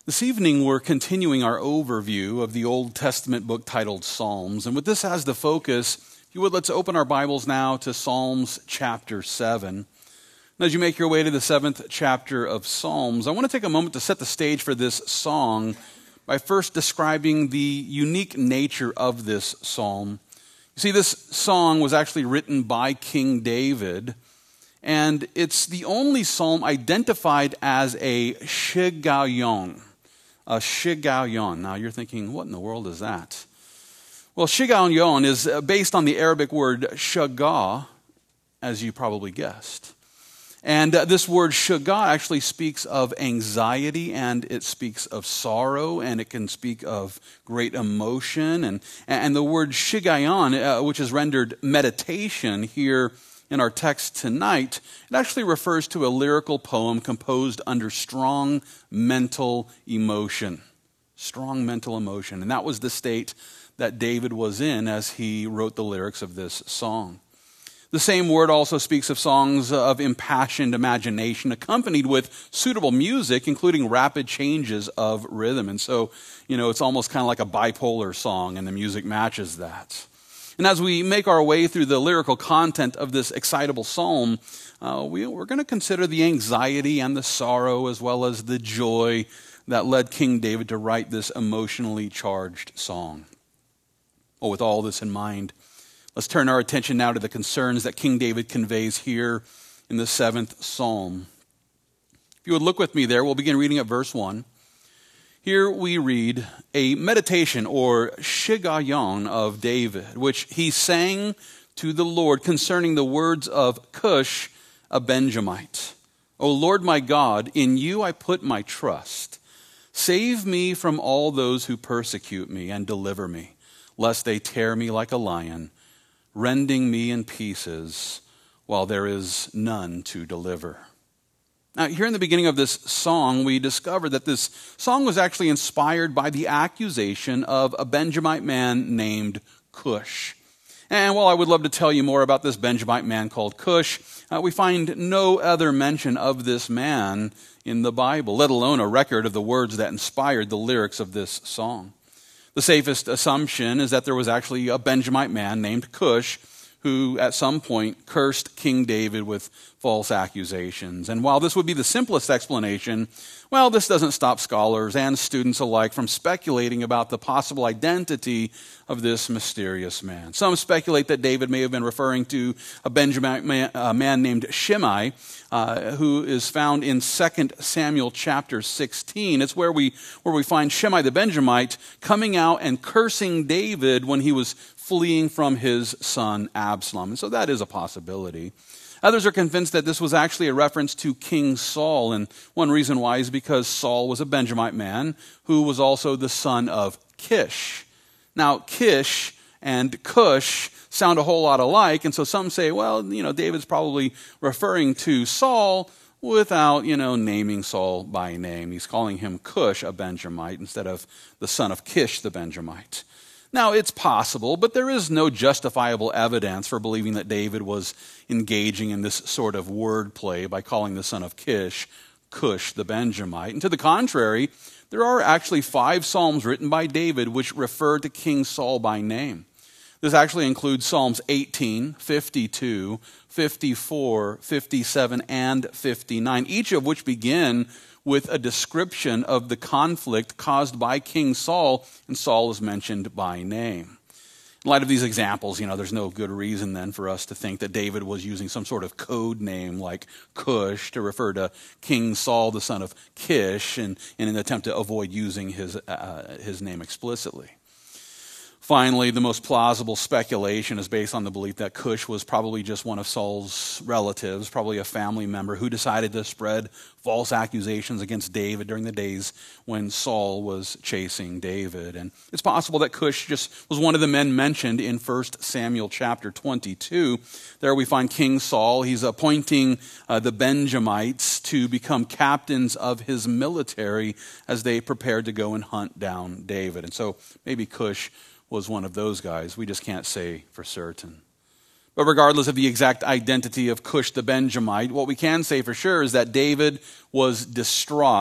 This evening, we're continuing our overview of the Old Testament book titled Psalms. And with this as the focus, if you would, let's open our Bibles now to Psalms chapter 7. And as you make your way to the 7th chapter of Psalms, I want to take a moment to set the stage for this song by first describing the unique nature of this psalm. You see, this song was actually written by King David, and it's the only psalm identified as a Shigaion. A Shigaion. Now you're thinking, what in the world is that? Well, Shigaion is based on the Arabic word shaga, as you probably guessed. And this word shaga actually speaks of anxiety, and it speaks of sorrow, and it can speak of great emotion. And the word Shigaion, which is rendered meditation here in our text tonight, it actually refers to a lyrical poem composed under strong mental emotion. Strong mental emotion. And that was the state that David was in as he wrote the lyrics of this song. The same word also speaks of songs of impassioned imagination accompanied with suitable music, including rapid changes of rhythm. And so, it's almost kind of like a bipolar song, and the music matches that. And as we make our way through the lyrical content of this excitable psalm, we're going to consider the anxiety and the sorrow as well as the joy that led King David to write this emotionally charged song. Well, with all this in mind, let's turn our attention now to the concerns that King David conveys here in the 7th psalm. If you would look with me there, we'll begin reading at verse 1. Here we read a meditation or Shigaion of David, which he sang to the Lord concerning the words of Cush, a Benjamite. O Lord my God, in you I put my trust. Save me from all those who persecute me and deliver me, lest they tear me like a lion, rending me in pieces while there is none to deliver. Now, here in the beginning of this song, we discover that this song was actually inspired by the accusation of a Benjamite man named Cush. And while I would love to tell you more about this Benjamite man called Cush, we find no other mention of this man in the Bible, let alone a record of the words that inspired the lyrics of this song. The safest assumption is that there was actually a Benjamite man named Cush who at some point cursed King David with false accusations. And while this would be the simplest explanation, well, this doesn't stop scholars and students alike from speculating about the possible identity of this mysterious man. Some speculate that David may have been referring to a Benjamite man named Shimei, who is found in 2 Samuel chapter 16. It's where we find Shimei the Benjamite coming out and cursing David when he was fleeing from his son Absalom. And so that is a possibility. Others are convinced that this was actually a reference to King Saul, and one reason why is because Saul was a Benjamite man who was also the son of Kish. Now, Kish and Cush sound a whole lot alike, and so some say, well, David's probably referring to Saul without, naming Saul by name. He's calling him Cush, a Benjamite, instead of the son of Kish, the Benjamite. Now, it's possible, but there is no justifiable evidence for believing that David was engaging in this sort of wordplay by calling the son of Kish, Cush the Benjamite. And to the contrary, there are actually 5 psalms written by David which refer to King Saul by name. This actually includes Psalms 18, 52, 54, 57, and 59, each of which begin with a description of the conflict caused by King Saul, and Saul is mentioned by name. In light of these examples, there's no good reason then for us to think that David was using some sort of code name like Cush to refer to King Saul, the son of Kish, in an attempt to avoid using his name explicitly. Finally, the most plausible speculation is based on the belief that Cush was probably just one of Saul's relatives, probably a family member who decided to spread false accusations against David during the days when Saul was chasing David. And it's possible that Cush just was one of the men mentioned in 1 Samuel chapter 22. There we find King Saul. He's appointing the Benjamites to become captains of his military as they prepared to go and hunt down David. And so maybe Cush was one of those guys. We just can't say for certain. But regardless of the exact identity of Cush the Benjamite, what we can say for sure is that David was distraught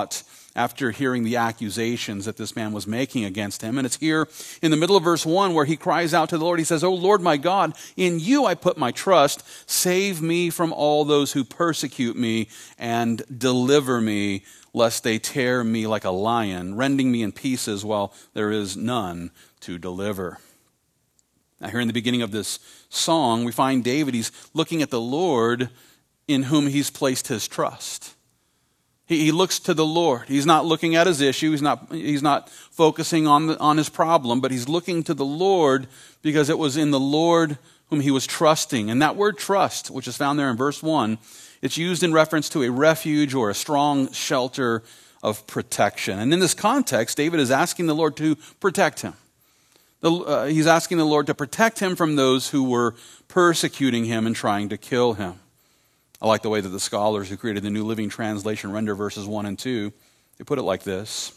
after hearing the accusations that this man was making against him. And it's here in the middle of verse 1 where he cries out to the Lord. He says, "O Lord my God, in you I put my trust. Save me from all those who persecute me and deliver me, lest they tear me like a lion, rending me in pieces while there is none to deliver." Now here in the beginning of this song, we find David, he's looking at the Lord in whom he's placed his trust. He looks to the Lord. He's not looking at his issue. He's not focusing on his problem, but he's looking to the Lord because it was in the Lord whom he was trusting. And that word trust, which is found there in verse 1, it's used in reference to a refuge or a strong shelter of protection. And in this context, David is asking the Lord to protect him. He's asking the Lord to protect him from those who were persecuting him and trying to kill him. I like the way that the scholars who created the New Living Translation render verses 1 and 2. They put it like this: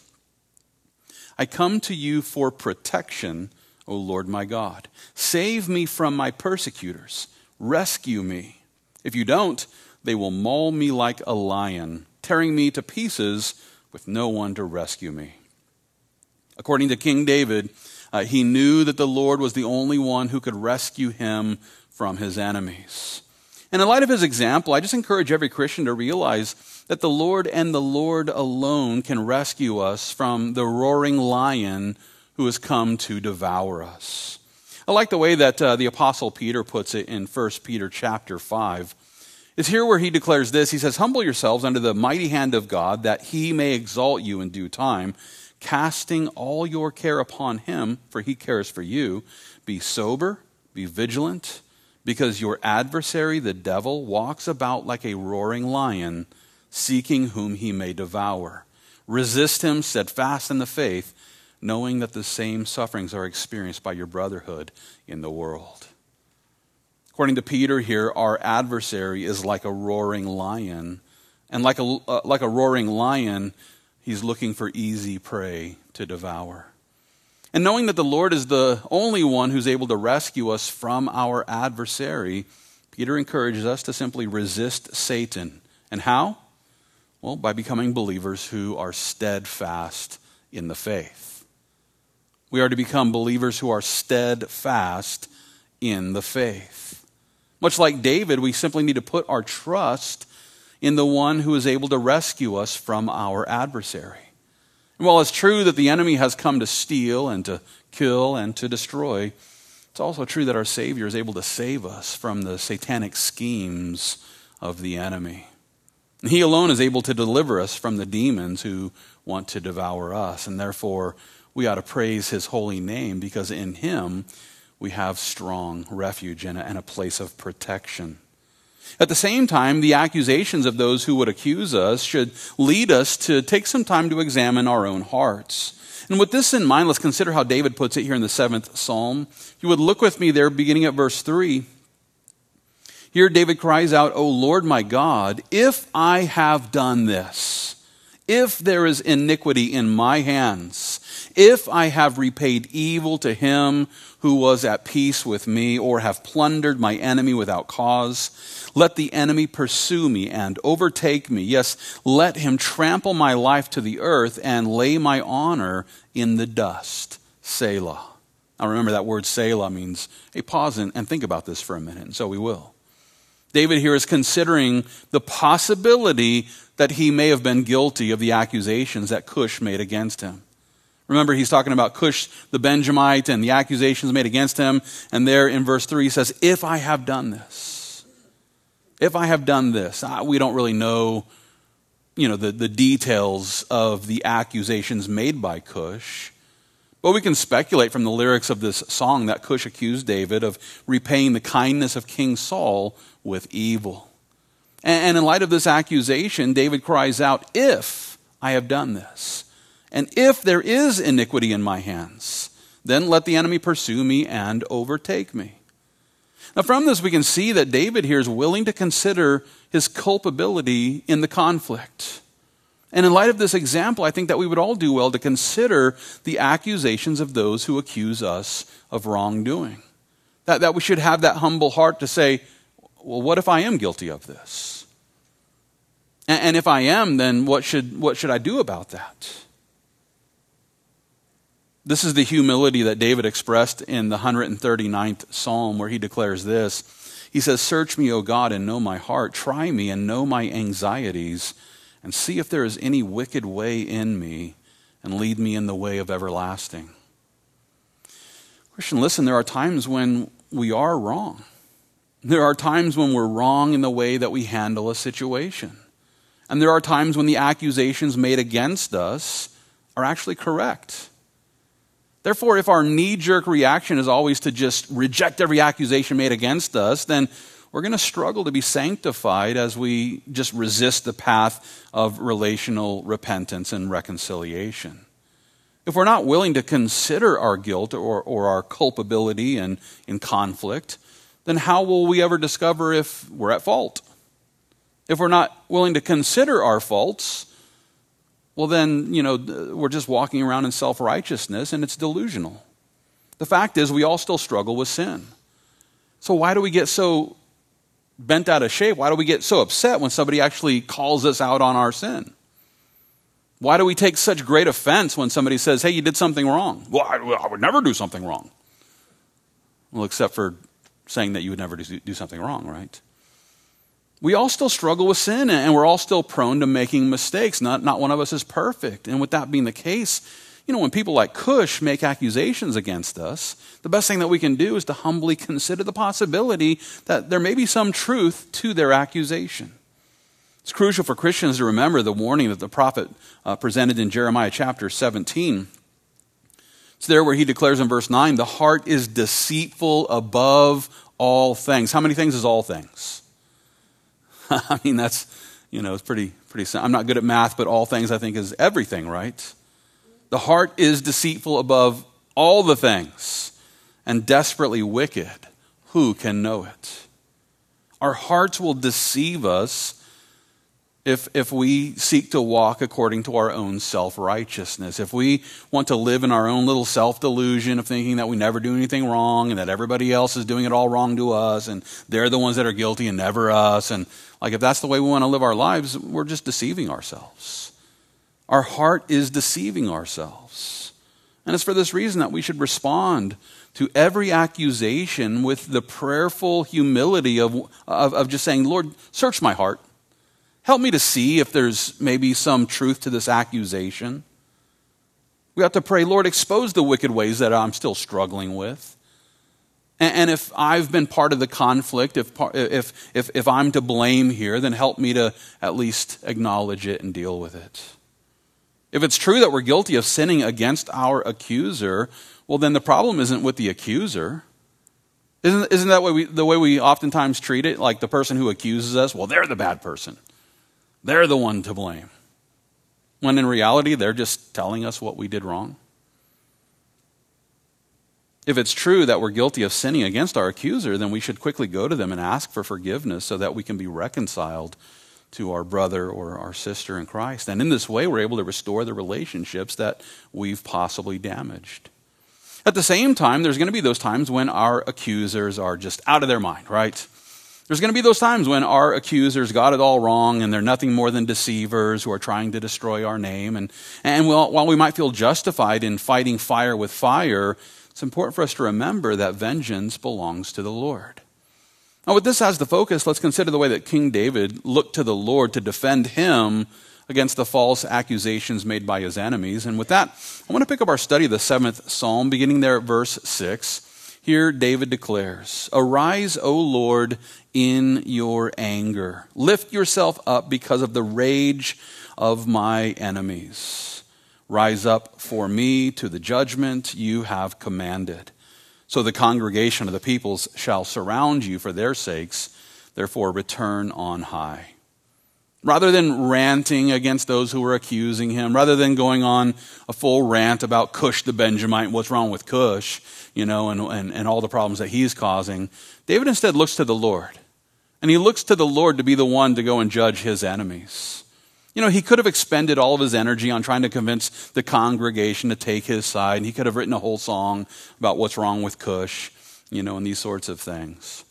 "I come to you for protection, O Lord my God. Save me from my persecutors. Rescue me. If you don't, they will maul me like a lion, tearing me to pieces with no one to rescue me." According to King David, he knew that the Lord was the only one who could rescue him from his enemies. And in light of his example, I just encourage every Christian to realize that the Lord and the Lord alone can rescue us from the roaring lion who has come to devour us. I like the way that the Apostle Peter puts it in 1 Peter chapter 5. It's here where he declares this. He says, "Humble yourselves under the mighty hand of God, that he may exalt you in due time, casting all your care upon him, for he cares for you. Be sober, be vigilant, because your adversary, the devil, walks about like a roaring lion, seeking whom he may devour. Resist him steadfast in the faith, knowing that the same sufferings are experienced by your brotherhood in the world." According to Peter here, our adversary is like a roaring lion. And like a roaring lion, he's looking for easy prey to devour. And knowing that the Lord is the only one who's able to rescue us from our adversary, Peter encourages us to simply resist Satan. And how? Well, by becoming believers who are steadfast in the faith. We are to become believers who are steadfast in the faith. Much like David, we simply need to put our trust in the one who is able to rescue us from our adversary. And while it's true that the enemy has come to steal and to kill and to destroy, it's also true that our Savior is able to save us from the satanic schemes of the enemy. And he alone is able to deliver us from the demons who want to devour us. And therefore, we ought to praise his holy name, because in him we have strong refuge and a place of protection. At the same time, the accusations of those who would accuse us should lead us to take some time to examine our own hearts. And with this in mind, let's consider how David puts it here in the 7th Psalm. If you would look with me there, beginning at verse 3. Here David cries out, "O Lord my God, if I have done this, if there is iniquity in my hands, if I have repaid evil to him who was at peace with me, or have plundered my enemy without cause, let the enemy pursue me and overtake me. Yes, let him trample my life to the earth and lay my honor in the dust. Selah." Now remember, that word Selah means a pause and think about this for a minute, and so we will. David here is considering the possibility that he may have been guilty of the accusations that Cush made against him. Remember, he's talking about Cush the Benjamite and the accusations made against him. And there in verse 3 he says, "If I have done this." If I have done this. We don't really know, the details of the accusations made by Cush. But we can speculate from the lyrics of this song that Cush accused David of repaying the kindness of King Saul with evil. And in light of this accusation, David cries out, "If I have done this, and if there is iniquity in my hands, then let the enemy pursue me and overtake me." Now from this we can see that David here is willing to consider his culpability in the conflict. And in light of this example, I think that we would all do well to consider the accusations of those who accuse us of wrongdoing. That we should have that humble heart to say, well, what if I am guilty of this? And if I am, then what should I do about that? This is the humility that David expressed in the 139th Psalm, where he declares this. He says, "Search me, O God, and know my heart. Try me and know my anxieties, and see if there is any wicked way in me, and lead me in the way of everlasting." Christian, listen, there are times when we are wrong. There are times when we're wrong in the way that we handle a situation. And there are times when the accusations made against us are actually correct. Therefore, if our knee-jerk reaction is always to just reject every accusation made against us, then we're going to struggle to be sanctified as we just resist the path of relational repentance and reconciliation. If we're not willing to consider our guilt or our culpability in conflict, then how will we ever discover if we're at fault? If we're not willing to consider our faults, well then, we're just walking around in self-righteousness, and it's delusional. The fact is, we all still struggle with sin. So why do we get so bent out of shape? Why do we get so upset when somebody actually calls us out on our sin? Why do we take such great offense when somebody says, "Hey, you did something wrong"? Well, I would never do something wrong. Well, except for saying that you would never do something wrong, right? We all still struggle with sin, and we're all still prone to making mistakes. Not one of us is perfect. And with that being the case, when people like Cush make accusations against us, the best thing that we can do is to humbly consider the possibility that there may be some truth to their accusation. It's crucial for Christians to remember the warning that the prophet presented in Jeremiah chapter 17. It's there where he declares in verse 9, "The heart is deceitful above all things." How many things is all things? I mean, that's, it's pretty simple. I'm not good at math, but all things I think is everything, right? The heart is deceitful above all the things and desperately wicked. Who can know it? Our hearts will deceive us if we seek to walk according to our own self-righteousness. If we want to live in our own little self-delusion of thinking that we never do anything wrong and that everybody else is doing it all wrong to us and they're the ones that are guilty and never us, and if that's the way we want to live our lives, we're just deceiving ourselves. Our heart is deceiving ourselves. And it's for this reason that we should respond to every accusation with the prayerful humility of just saying, "Lord, search my heart. Help me to see if there's maybe some truth to this accusation." We have to pray, "Lord, expose the wicked ways that I'm still struggling with. And if I've been part of the conflict, if I'm to blame here, then help me to at least acknowledge it and deal with it." If it's true that we're guilty of sinning against our accuser, well, then the problem isn't with the accuser. Isn't that the way we oftentimes treat it? Like the person who accuses us, well, they're the bad person. They're the one to blame. When in reality, they're just telling us what we did wrong. If it's true that we're guilty of sinning against our accuser, then we should quickly go to them and ask for forgiveness so that we can be reconciled to our brother or our sister in Christ. And in this way, we're able to restore the relationships that we've possibly damaged. At the same time, there's going to be those times when our accusers are just out of their mind, right? There's going to be those times when our accusers got it all wrong and they're nothing more than deceivers who are trying to destroy our name. And while we might feel justified in fighting fire with fire, it's important for us to remember that vengeance belongs to the Lord. Now, with this as the focus, let's consider the way that King David looked to the Lord to defend him against the false accusations made by his enemies. And with that, I want to pick up our study of the 7th Psalm, beginning there at verse 6. Here David declares, "Arise, O Lord, in your anger. Lift yourself up because of the rage of my enemies. Rise up for me to the judgment you have commanded. So the congregation of the peoples shall surround you for their sakes. Therefore return on high." Rather than ranting against those who were accusing him, rather than going on a full rant about Cush the Benjamite, what's wrong with Cush, and all the problems that he's causing, David instead looks to the Lord. And he looks to the Lord to be the one to go and judge his enemies. He could have expended all of his energy on trying to convince the congregation to take his side. And he could have written a whole song about what's wrong with Cush, and these sorts of things.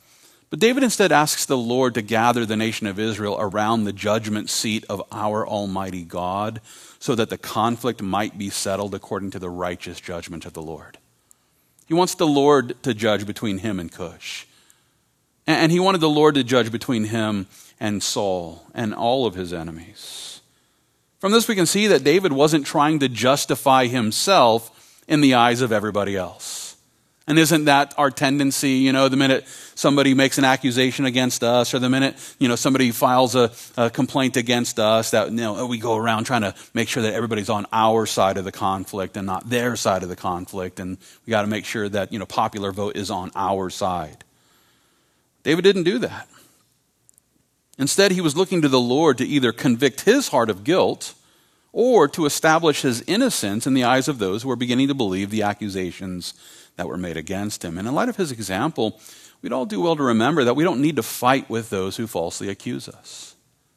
But David instead asks the Lord to gather the nation of Israel around the judgment seat of our Almighty God so that the conflict might be settled according to the righteous judgment of the Lord. He wants the Lord to judge between him and Cush. And he wanted the Lord to judge between him and Saul and all of his enemies. From this we can see that David wasn't trying to justify himself in the eyes of everybody else. And isn't that our tendency, the minute somebody makes an accusation against us or the minute, somebody files a complaint against us that, we go around trying to make sure that everybody's on our side of the conflict and not their side of the conflict. And we got to make sure that, popular vote is on our side. David didn't do that. Instead, he was looking to the Lord to either convict his heart of guilt or to establish his innocence in the eyes of those who were beginning to believe the accusations that were made against him. And in light of his example, we'd all do well to remember that we don't need to fight with those who falsely accuse us.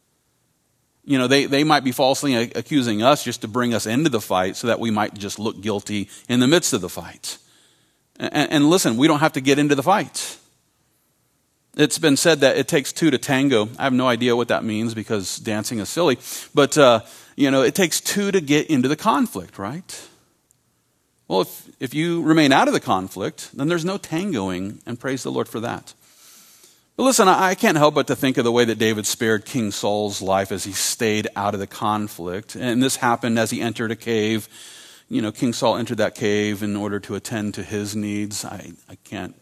They might be falsely accusing us just to bring us into the fight so that we might just look guilty in the midst of the fight. And listen, we don't have to get into the fight. It's been said that it takes two to tango. I have no idea what that means because dancing is silly. But, it takes two to get into the conflict, right? Well, if you remain out of the conflict, then there's no tangoing, and praise the Lord for that. But listen, I can't help but to think of the way that David spared King Saul's life as he stayed out of the conflict. And this happened as he entered a cave. King Saul entered that cave in order to attend to his needs. I can't,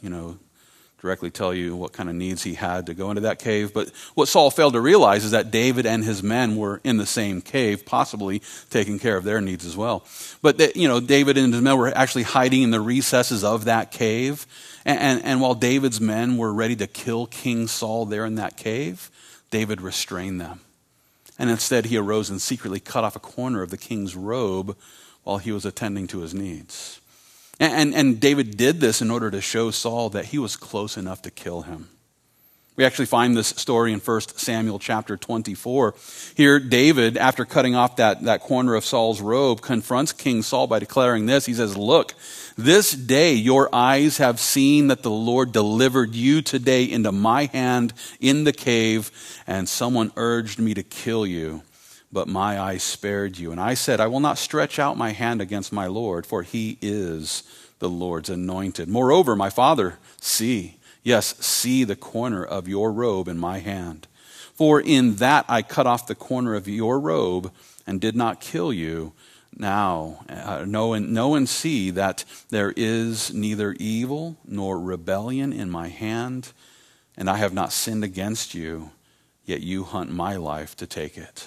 directly tell you what kind of needs he had to go into that cave. But what Saul failed to realize is that David and his men were in the same cave, possibly taking care of their needs as well. But David and his men were actually hiding in the recesses of that cave. And while David's men were ready to kill King Saul there in that cave, David restrained them. And instead he arose and secretly cut off a corner of the king's robe while he was attending to his needs. And David did this in order to show Saul that he was close enough to kill him. We actually find this story in 1 Samuel chapter 24. Here, David, after cutting off that corner of Saul's robe, confronts King Saul by declaring this. He says, "Look, this day your eyes have seen that the Lord delivered you today into my hand in the cave, and someone urged me to kill you. But my eyes spared you. And I said, I will not stretch out my hand against my Lord, for he is the Lord's anointed. Moreover, my father, see the corner of your robe in my hand. For in that I cut off the corner of your robe and did not kill you. Now, know and see that there is neither evil nor rebellion in my hand, and I have not sinned against you, yet you hunt my life to take it."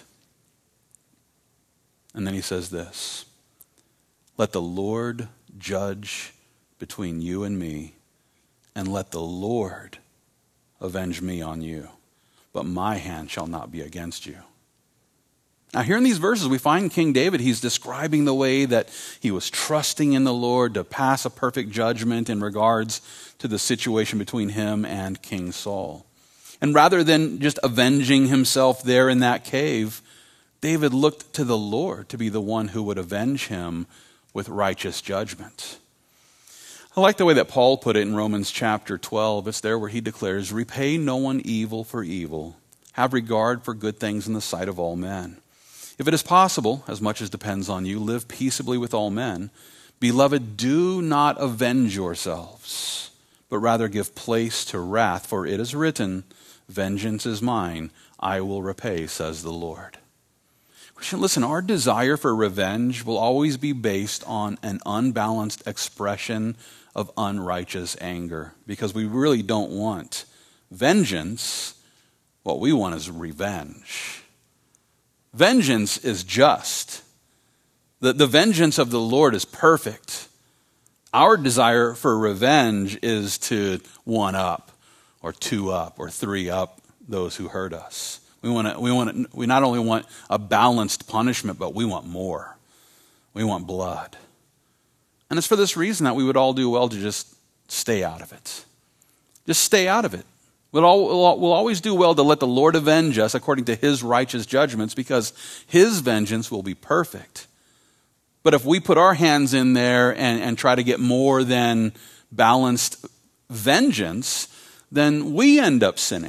And then he says this, "Let the Lord judge between you and me, and let the Lord avenge me on you, but my hand shall not be against you." Now here in these verses we find King David, he's describing the way that he was trusting in the Lord to pass a perfect judgment in regards to the situation between him and King Saul. And rather than just avenging himself there in that cave, David looked to the Lord to be the one who would avenge him with righteous judgment. I like the way that Paul put it in Romans chapter 12. It's there where he declares, "Repay no one evil for evil. Have regard for good things in the sight of all men. If it is possible, as much as depends on you, live peaceably with all men. Beloved, do not avenge yourselves, but rather give place to wrath, for it is written, 'Vengeance is mine, I will repay,' says the Lord." Christian, listen, our desire for revenge will always be based on an unbalanced expression of unrighteous anger, because we really don't want vengeance. What we want is revenge. Vengeance is just. The vengeance of the Lord is perfect. Our desire for revenge is to one up or two up or three up those who hurt us. We not only want a balanced punishment, but we want more. We want blood. And it's for this reason that we would all do well to just stay out of it. Just stay out of it. We'll always do well to let the Lord avenge us according to his righteous judgments, because his vengeance will be perfect. But if we put our hands in there and try to get more than balanced vengeance, then we end up sinning.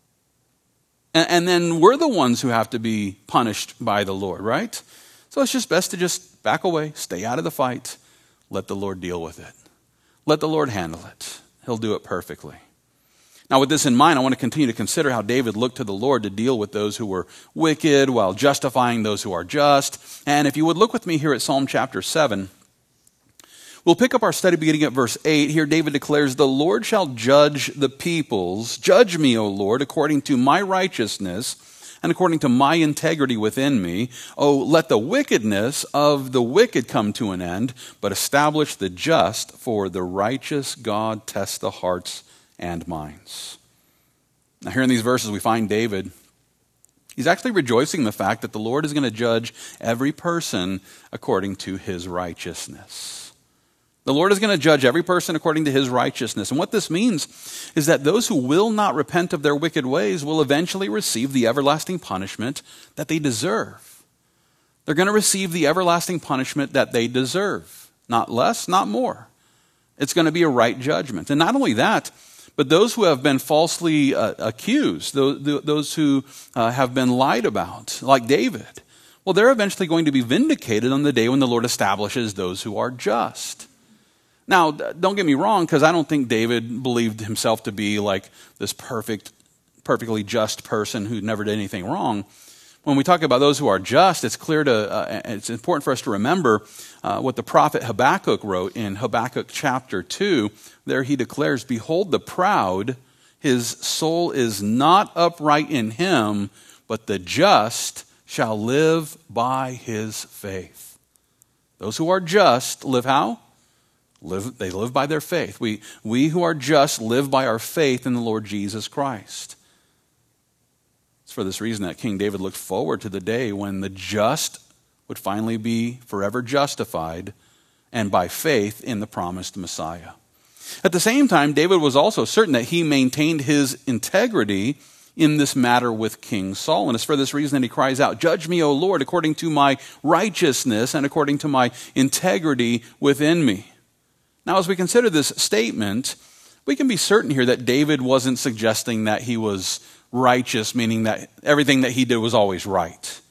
And then we're the ones who have to be punished by the Lord, right? So it's just best to just back away, stay out of the fight, let the Lord deal with it. Let the Lord handle it. He'll do it perfectly. Now, with this in mind, I want to continue to consider how David looked to the Lord to deal with those who were wicked while justifying those who are just. And if you would look with me here at Psalm chapter 7, we'll pick up our study beginning at verse 8. Here David declares, "The Lord shall judge the peoples. Judge me, O Lord, according to my righteousness and according to my integrity within me. Oh, let the wickedness of the wicked come to an end, but establish the just, for the righteous God tests the hearts and minds." Now here in these verses we find David, he's actually rejoicing in the fact that the Lord is going to judge every person according to his righteousness. The Lord is going to judge every person according to his righteousness. And what this means is that those who will not repent of their wicked ways will eventually receive the everlasting punishment that they deserve. They're going to receive the everlasting punishment that they deserve. Not less, not more. It's going to be a right judgment. And not only that, but those who have been falsely accused, those who have been lied about, like David, well, they're eventually going to be vindicated on the day when the Lord establishes those who are just. Now, don't get me wrong, because I don't think David believed himself to be like this perfectly just person who never did anything wrong. When we talk about those who are just, it's it's important for us to remember what the prophet Habakkuk wrote in Habakkuk chapter 2. There he declares, "Behold the proud, his soul is not upright in him, but the just shall live by his faith." Those who are just live how? They live by their faith. We who are just live by our faith in the Lord Jesus Christ. It's for this reason that King David looked forward to the day when the just would finally be forever justified and by faith in the promised Messiah. At the same time, David was also certain that he maintained his integrity in this matter with King Saul. And it's for this reason that he cries out, "Judge me, O Lord, according to my righteousness and according to my integrity within me." Now, as we consider this statement, we can be certain here that David wasn't suggesting that he was righteous, meaning that everything that he did was always right.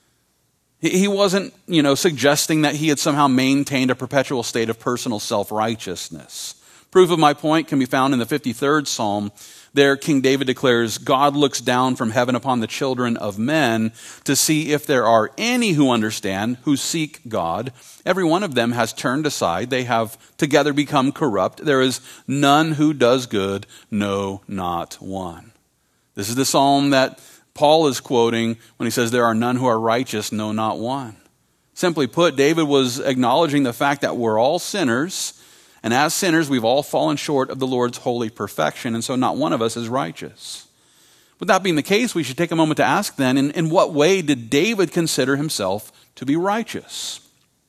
He wasn't, suggesting that he had somehow maintained a perpetual state of personal self-righteousness. Proof of my point can be found in the 53rd Psalm. There, King David declares, "God looks down from heaven upon the children of men to see if there are any who understand, who seek God. Every one of them has turned aside. They have together become corrupt. There is none who does good, no, not one." This is the psalm that Paul is quoting when he says, "There are none who are righteous, no, not one." Simply put, David was acknowledging the fact that we're all sinners, and as sinners, we've all fallen short of the Lord's holy perfection, and so not one of us is righteous. With that being the case, we should take a moment to ask then, in what way did David consider himself to be righteous?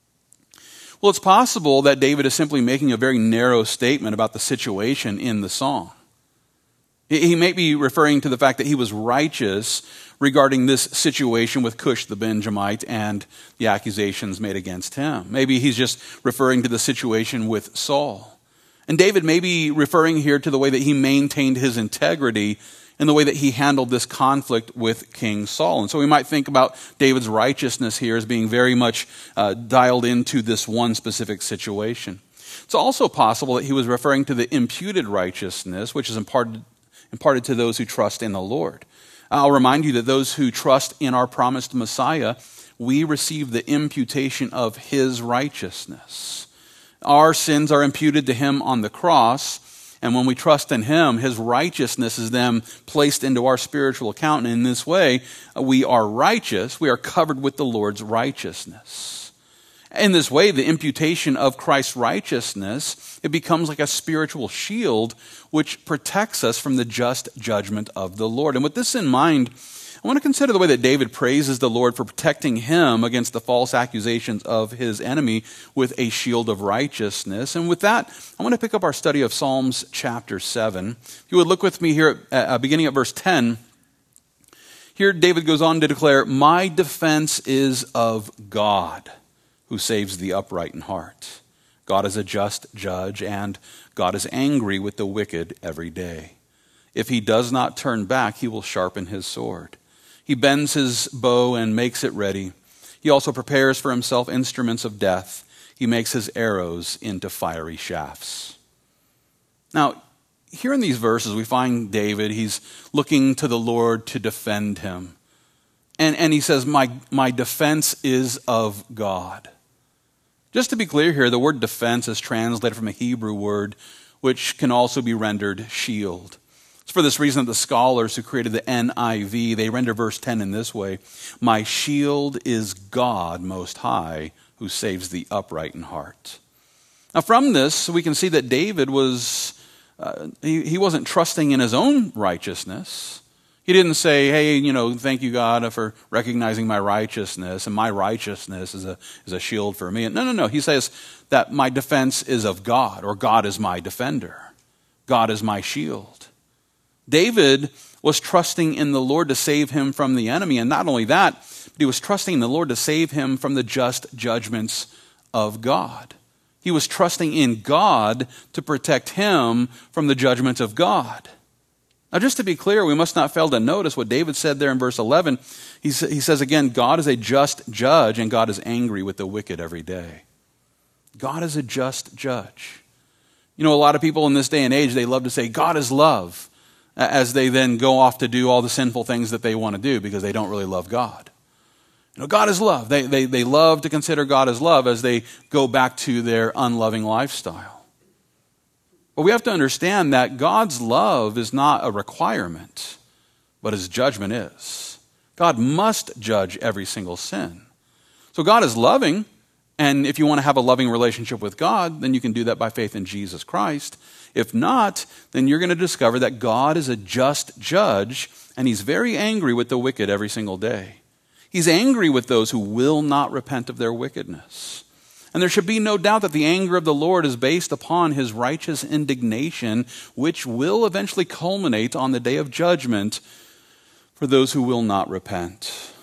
Well, it's possible that David is simply making a very narrow statement about the situation in the song. He may be referring to the fact that he was righteous regarding this situation with Cush the Benjamite and the accusations made against him. Maybe he's just referring to the situation with Saul. And David may be referring here to the way that he maintained his integrity and the way that he handled this conflict with King Saul. And so we might think about David's righteousness here as being very much dialed into this one specific situation. It's also possible that he was referring to the imputed righteousness, which is imparted to those who trust in the Lord. I'll remind you that those who trust in our promised Messiah, we receive the imputation of his righteousness. Our sins are imputed to him on the cross, and when we trust in him, his righteousness is then placed into our spiritual account, and in this way, we are righteous. We are covered with the Lord's righteousness. In this way, the imputation of Christ's righteousness, it becomes like a spiritual shield which protects us from the just judgment of the Lord. And with this in mind, I want to consider the way that David praises the Lord for protecting him against the false accusations of his enemy with a shield of righteousness. And with that, I want to pick up our study of Psalms chapter 7. If you would look with me here beginning at verse 10. Here David goes on to declare, "My defense is of God, who saves the upright in heart. God is a just judge, and God is angry with the wicked every day. If he does not turn back, he will sharpen his sword. He bends his bow and makes it ready. He also prepares for himself instruments of death. He makes his arrows into fiery shafts. Now, here in these verses, we find David. He's looking to the Lord to defend him. And he says, my defense is of God. Just to be clear here, the word defense is translated from a Hebrew word, which can also be rendered shield. It's for this reason that the scholars who created the NIV, they render verse 10 in this way: my shield is God Most High, who saves the upright in heart. Now from this, we can see that David was, he wasn't trusting in his own righteousness. He didn't say, hey, thank you, God, for recognizing my righteousness, and my righteousness is a shield for me. No. He says that my defense is of God, or God is my defender. God is my shield. David was trusting in the Lord to save him from the enemy, and not only that, but he was trusting in the Lord to save him from the just judgments of God. He was trusting in God to protect him from the judgments of God. Now, just to be clear, we must not fail to notice what David said there in verse 11. He says again, God is a just judge, and God is angry with the wicked every day. God is a just judge. A lot of people in this day and age, they love to say, God is love, as they then go off to do all the sinful things that they want to do because they don't really love God. God is love. They love to consider God as love as they go back to their unloving lifestyle. But we have to understand that God's love is not a requirement, but his judgment is. God must judge every single sin. So God is loving, and if you want to have a loving relationship with God, then you can do that by faith in Jesus Christ. If not, then you're going to discover that God is a just judge, and he's very angry with the wicked every single day. He's angry with those who will not repent of their wickedness. And there should be no doubt that the anger of the Lord is based upon his righteous indignation, which will eventually culminate on the day of judgment for those who will not repent.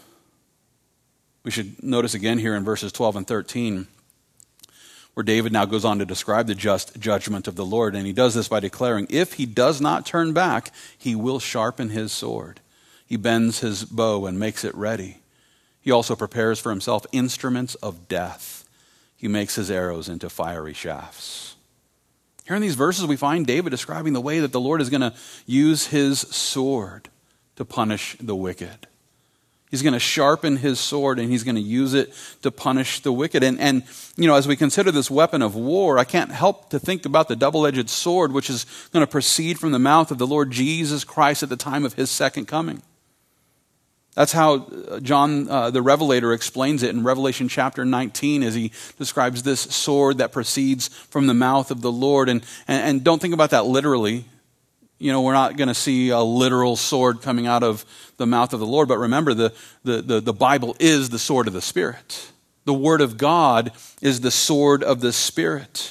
We should notice again here in verses 12 and 13, where David now goes on to describe the just judgment of the Lord. And he does this by declaring, if he does not turn back, he will sharpen his sword. He bends his bow and makes it ready. He also prepares for himself instruments of death. He makes his arrows into fiery shafts. Here in these verses, we find David describing the way that the Lord is going to use his sword to punish the wicked. He's going to sharpen his sword, and he's going to use it to punish the wicked. And as we consider this weapon of war, I can't help to think about the double-edged sword, which is going to proceed from the mouth of the Lord Jesus Christ at the time of his second coming. That's how John the Revelator explains it in Revelation chapter 19 as he describes this sword that proceeds from the mouth of the Lord. And don't think about that literally. We're not going to see a literal sword coming out of the mouth of the Lord. But remember, the Bible is the sword of the Spirit. The Word of God is the sword of the Spirit.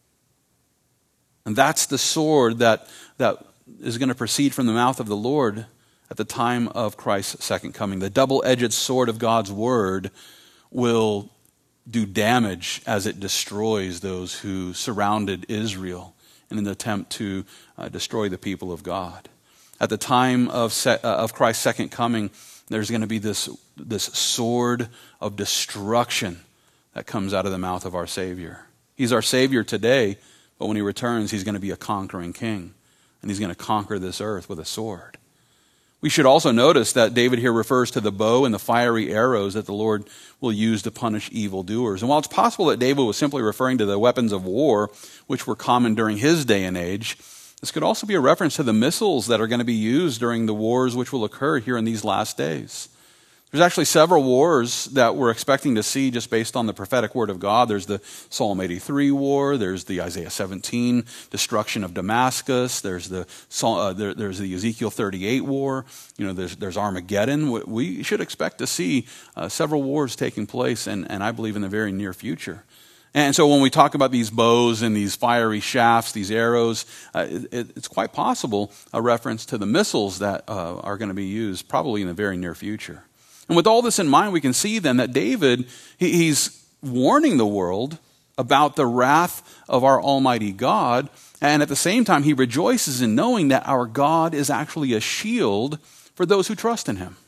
And that's the sword that is going to proceed from the mouth of the Lord at the time of Christ's second coming. The double-edged sword of God's word will do damage as it destroys those who surrounded Israel in an attempt to destroy the people of God. At the time of Christ's second coming, there's going to be this sword of destruction that comes out of the mouth of our Savior. He's our Savior today, but when he returns, he's going to be a conquering king, and he's going to conquer this earth with a sword. We should also notice that David here refers to the bow and the fiery arrows that the Lord will use to punish evildoers. And while it's possible that David was simply referring to the weapons of war, which were common during his day and age, this could also be a reference to the missiles that are going to be used during the wars which will occur here in these last days. There's actually several wars that we're expecting to see just based on the prophetic word of God. There's the Psalm 83 war. There's the Isaiah 17 destruction of Damascus. There's the Ezekiel 38 war. There's Armageddon. We should expect to see several wars taking place, and I believe in the very near future. And so when we talk about these bows and these fiery shafts, these arrows, it's quite possible a reference to the missiles that are going to be used probably in the very near future. And with all this in mind, we can see then that David, he's warning the world about the wrath of our Almighty God, And at the same time, he rejoices in knowing that our God is actually a shield for those who trust in him.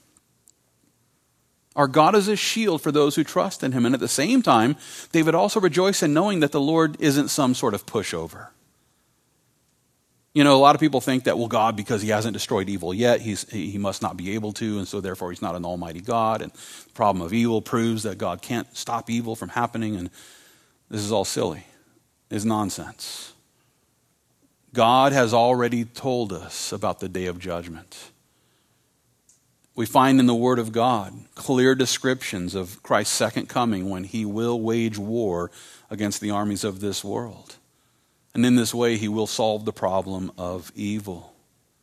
Our God is a shield for those who trust in him. And at the same time, David also rejoiced in knowing that the Lord isn't some sort of pushover. You know, a lot of people think that, well, God, because he hasn't destroyed evil yet, he must not be able to, and so therefore he's not an almighty God. And the problem of evil proves that God can't stop evil from happening, and this is all silly. It's nonsense. God has already told us about the day of judgment. We find in the Word of God clear descriptions of Christ's second coming when he will wage war against the armies of this world. And in this way, he will solve the problem of evil.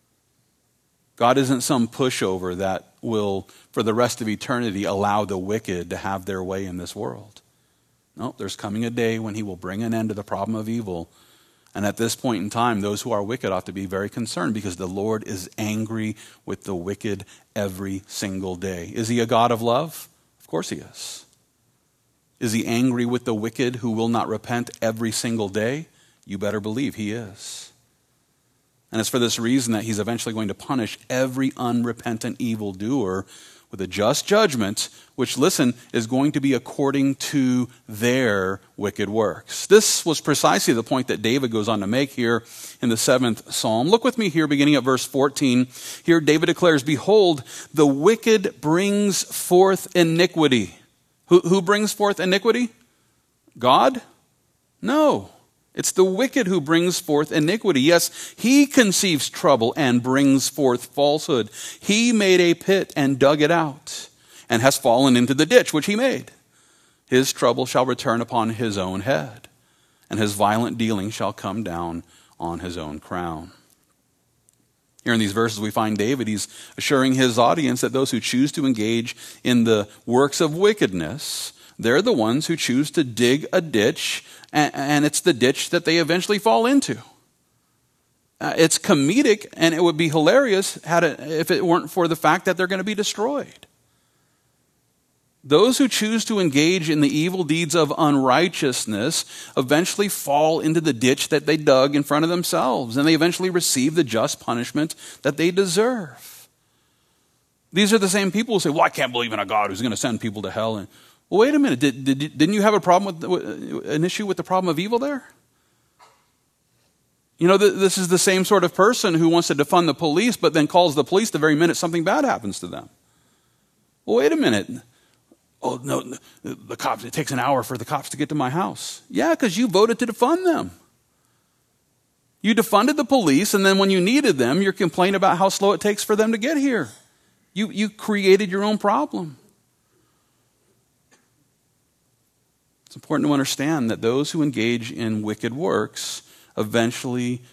God isn't some pushover that will, for the rest of eternity, allow the wicked to have their way in this world. No, there's coming a day when he will bring an end to the problem of evil. And at this point in time, those who are wicked ought to be very concerned because the Lord is angry with the wicked every single day. Is he a God of love? Of course he is. Is he angry with the wicked who will not repent every single day? You better believe he is. And it's for this reason that he's eventually going to punish every unrepentant evildoer with a just judgment, which, listen, is going to be according to their wicked works. This was precisely the point that David goes on to make here in the 7th Psalm. Look with me here, beginning at verse 14. Here David declares, "Behold, the wicked brings forth iniquity." Who brings forth iniquity? God? No. It's the wicked who brings forth iniquity. Yes, he conceives trouble and brings forth falsehood. He made a pit and dug it out, and has fallen into the ditch which he made. His trouble shall return upon his own head, and his violent dealing shall come down on his own crown. Here in these verses we find David, he's assuring his audience that those who choose to engage in the works of wickedness, they're the ones who choose to dig a ditch, and it's the ditch that they eventually fall into. It's comedic, and it would be hilarious if it weren't for the fact that they're going to be destroyed. Those who choose to engage in the evil deeds of unrighteousness eventually fall into the ditch that they dug in front of themselves, and they eventually receive the just punishment that they deserve. These are the same people who say, well, I can't believe in a God who's going to send people to hell. And, well, wait a minute, didn't you have a problem with an issue with the problem of evil there? You know, this is the same sort of person who wants to defund the police, but then calls the police the very minute something bad happens to them. Well, wait a minute. Oh, no, the cops, it takes an hour for the cops to get to my house. Yeah, because you voted to defund them. You defunded the police, and then when you needed them, you're complaining about how slow it takes for them to get here. You created your own problem. It's important to understand that those who engage in wicked works eventually,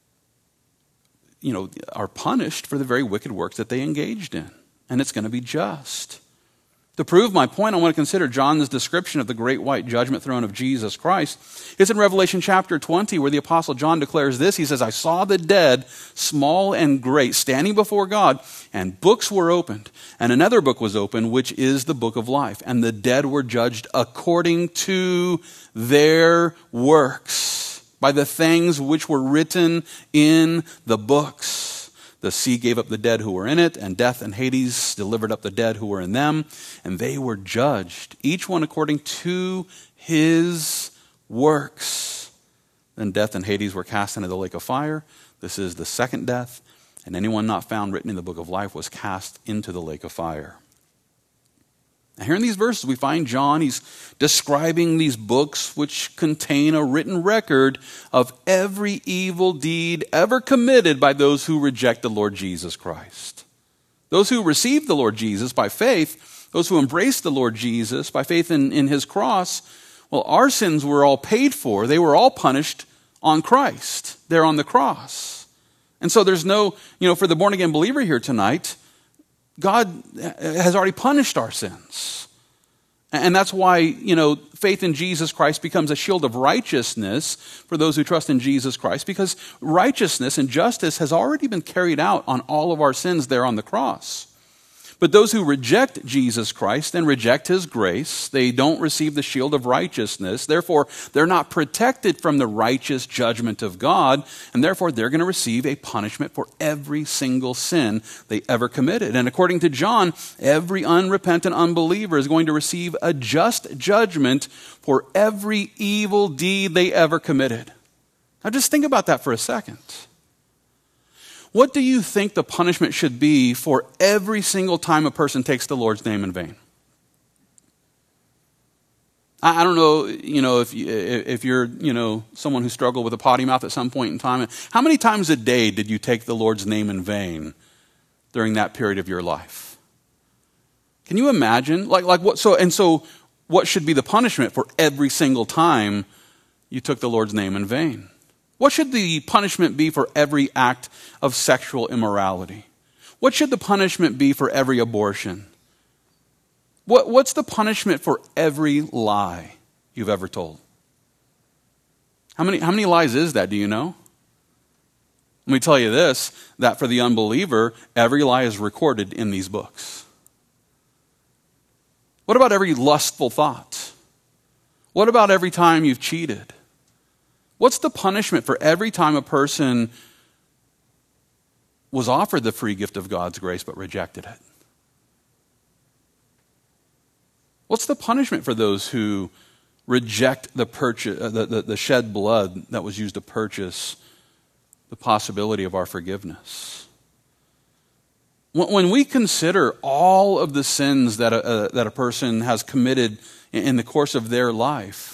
are punished for the very wicked works that they engaged in. And it's going to be just. To prove my point, I want to consider John's description of the great white judgment throne of Jesus Christ. It's in Revelation chapter 20 where the Apostle John declares this. He says, I saw the dead, small and great, standing before God, and books were opened. And another book was opened, which is the book of life. And the dead were judged according to their works, by the things which were written in the books. The sea gave up the dead who were in it, and death and Hades delivered up the dead who were in them, and they were judged, each one according to his works. Then death and Hades were cast into the lake of fire. This is the second death, and anyone not found written in the book of life was cast into the lake of fire. Now, here in these verses, we find John, he's describing these books which contain a written record of every evil deed ever committed by those who reject the Lord Jesus Christ. Those who receive the Lord Jesus by faith, those who embrace the Lord Jesus by faith in his cross, well, our sins were all paid for. They were all punished on Christ. They're on the cross. And so there's no, for the born-again believer here tonight, God has already punished our sins. And that's why, faith in Jesus Christ becomes a shield of righteousness for those who trust in Jesus Christ, because righteousness and justice has already been carried out on all of our sins there on the cross. But those who reject Jesus Christ and reject his grace, they don't receive the shield of righteousness. Therefore, they're not protected from the righteous judgment of God, and therefore they're going to receive a punishment for every single sin they ever committed. And according to John, every unrepentant unbeliever is going to receive a just judgment for every evil deed they ever committed. Now just think about that for a second. What do you think the punishment should be for every single time a person takes the Lord's name in vain? I don't know, if you're, someone who struggled with a potty mouth at some point in time. How many times a day did you take the Lord's name in vain during that period of your life? Can you imagine? So what should be the punishment for every single time you took the Lord's name in vain? What should the punishment be for every act of sexual immorality? What should the punishment be for every abortion? What's the punishment for every lie you've ever told? How many lies is that, do you know? Let me tell you this, that for the unbeliever, every lie is recorded in these books. What about every lustful thought? What about every time you've cheated? What's the punishment for every time a person was offered the free gift of God's grace but rejected it? What's the punishment for those who reject the shed blood that was used to purchase the possibility of our forgiveness? When we consider all of the sins that a person has committed in the course of their life,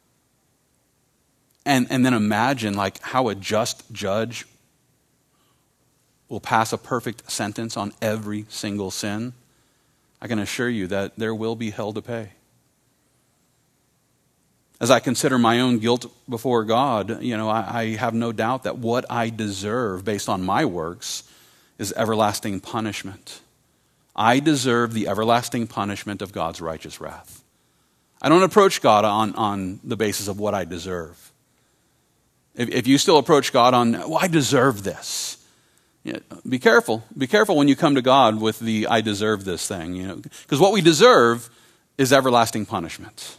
and then imagine how a just judge will pass a perfect sentence on every single sin, I can assure you that there will be hell to pay. As I consider my own guilt before God, I have no doubt that what I deserve based on my works is everlasting punishment. I deserve the everlasting punishment of God's righteous wrath. I don't approach God on the basis of what I deserve. If you still approach God on, I deserve this, be careful. Be careful when you come to God with the I deserve this thing, because what we deserve is everlasting punishment.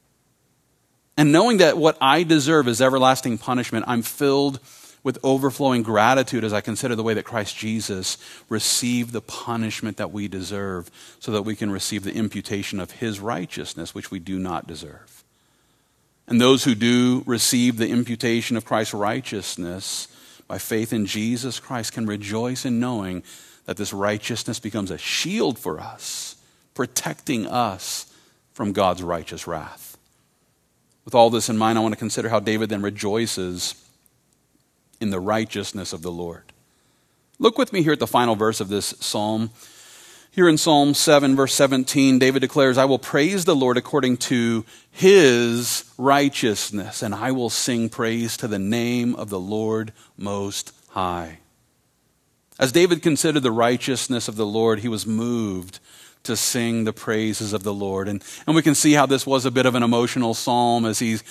And knowing that what I deserve is everlasting punishment, I'm filled with overflowing gratitude as I consider the way that Christ Jesus received the punishment that we deserve so that we can receive the imputation of his righteousness, which we do not deserve. And those who do receive the imputation of Christ's righteousness by faith in Jesus Christ can rejoice in knowing that this righteousness becomes a shield for us, protecting us from God's righteous wrath. With all this in mind, I want to consider how David then rejoices in the righteousness of the Lord. Look with me here at the final verse of this psalm. Here in Psalm 7, verse 17, David declares, I will praise the Lord according to his righteousness, and I will sing praise to the name of the Lord Most High. As David considered the righteousness of the Lord, he was moved to sing the praises of the Lord. And we can see how this was a bit of an emotional psalm as he's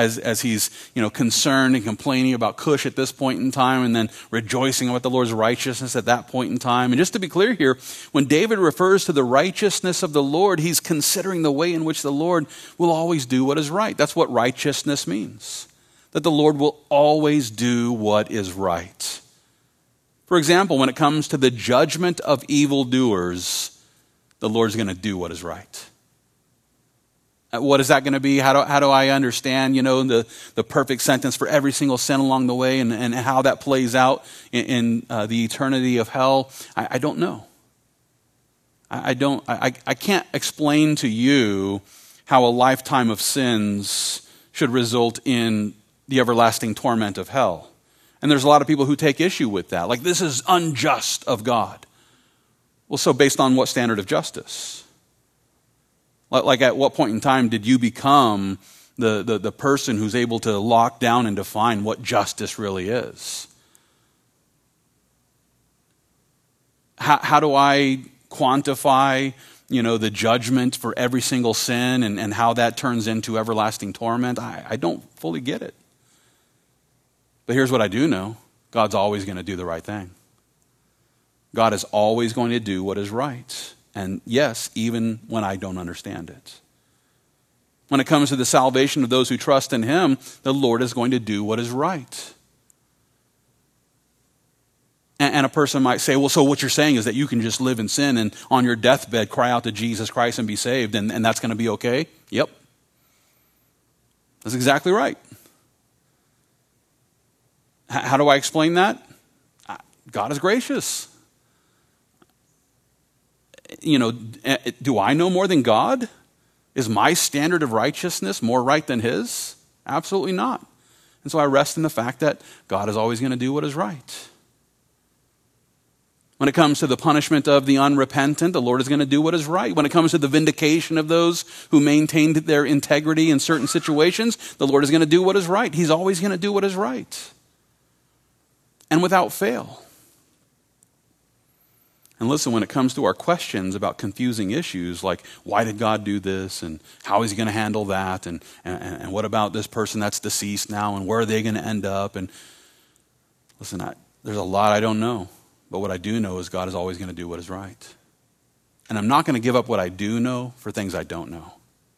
concerned and complaining about Cush at this point in time, and then rejoicing about the Lord's righteousness at that point in time. And just to be clear here, when David refers to the righteousness of the Lord, he's considering the way in which the Lord will always do what is right. That's what righteousness means, that the Lord will always do what is right. For example, when it comes to the judgment of evildoers, the Lord's going to do what is right. What is that going to be? How do I understand, the perfect sentence for every single sin along the way and how that plays out in the eternity of hell? I don't know. I can't explain to you how a lifetime of sins should result in the everlasting torment of hell. And there's a lot of people who take issue with that. Like, this is unjust of God. Well, so based on what standard of justice? Like at what point in time did you become the person who's able to lock down and define what justice really is? How do I quantify, the judgment for every single sin and how that turns into everlasting torment? I don't fully get it. But here's what I do know. God's always going to do the right thing. God is always going to do what is right. And yes, even when I don't understand it. When it comes to the salvation of those who trust in him, the Lord is going to do what is right. And a person might say, well, so what you're saying is that you can just live in sin and on your deathbed cry out to Jesus Christ and be saved, and that's going to be okay? Yep. That's exactly right. How do I explain that? God is gracious. Do I know more than God? Is my standard of righteousness more right than his? Absolutely not. And so I rest in the fact that God is always going to do what is right. When it comes to the punishment of the unrepentant, the Lord is going to do what is right. When it comes to the vindication of those who maintained their integrity in certain situations, the Lord is going to do what is right. He's always going to do what is right. And without fail. And listen, when it comes to our questions about confusing issues like why did God do this and how is he going to handle that and what about this person that's deceased now and where are they going to end up? And listen, there's a lot I don't know. But what I do know is God is always going to do what is right. And I'm not going to give up what I do know for things I don't know.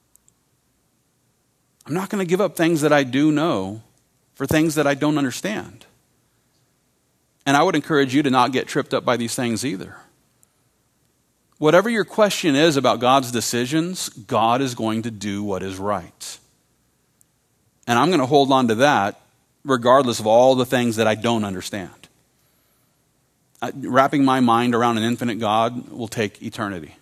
I'm not going to give up things that I do know for things that I don't understand. And I would encourage you to not get tripped up by these things either. Whatever your question is about God's decisions, God is going to do what is right. And I'm going to hold on to that regardless of all the things that I don't understand. Wrapping my mind around an infinite God will take eternity.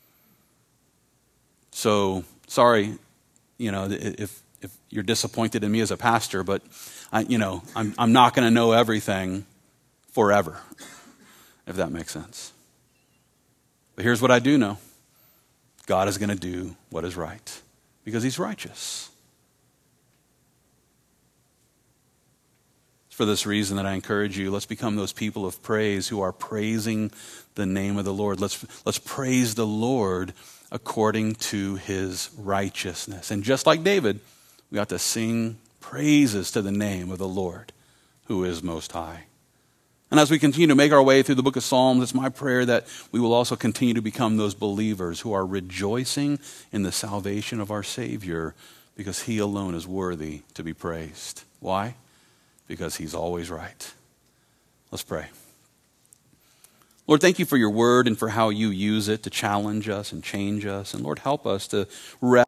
So, sorry, if you're disappointed in me as a pastor, but I'm not going to know everything forever, if that makes sense. But here's what I do know. God is going to do what is right because he's righteous. For this reason that I encourage you, let's become those people of praise who are praising the name of the Lord. Let's praise the Lord according to his righteousness. And just like David, we got to sing praises to the name of the Lord who is most high. And as we continue to make our way through the book of Psalms, it's my prayer that we will also continue to become those believers who are rejoicing in the salvation of our Savior because he alone is worthy to be praised. Why? Because he's always right. Let's pray. Lord, thank you for your word and for how you use it to challenge us and change us. And Lord, help us to rest